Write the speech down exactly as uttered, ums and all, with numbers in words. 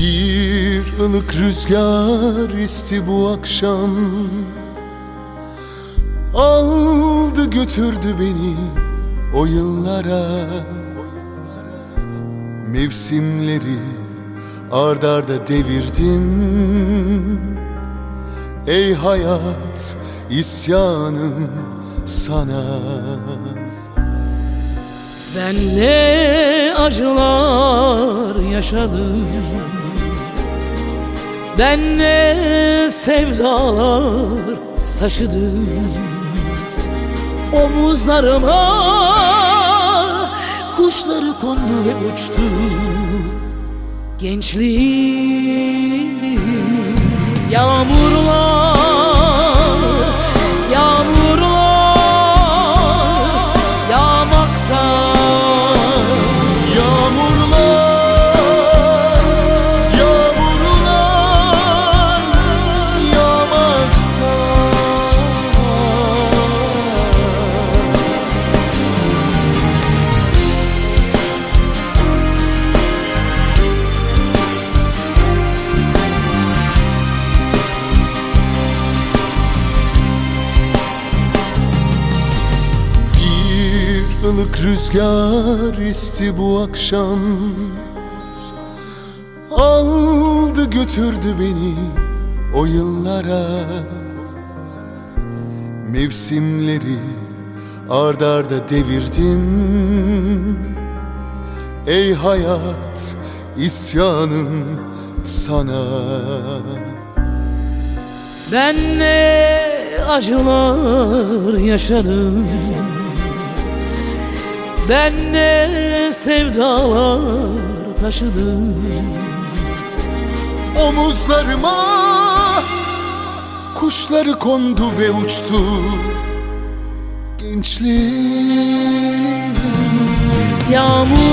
Bir ılık rüzgar esti bu akşam, aldı götürdü beni o yıllara. Mevsimleri ard arda devirdim. Ey hayat, isyanım sana. Ben ne acılar yaşadım, ben ne sevdalar taşıdım. Omuzlarıma kuşları kondu ve uçtu gençliğim. Yağmurlar, yağmurlar yağmakta. Ilık rüzgar esti bu akşam, aldı götürdü beni o yıllara. Mevsimleri ard arda devirdim. Ey hayat, isyanım sana. Ben ne acılar yaşadım, ben ne sevdalar taşıdım. Omuzlarıma kuşları kondu ve uçtu gençliğim. Yağmur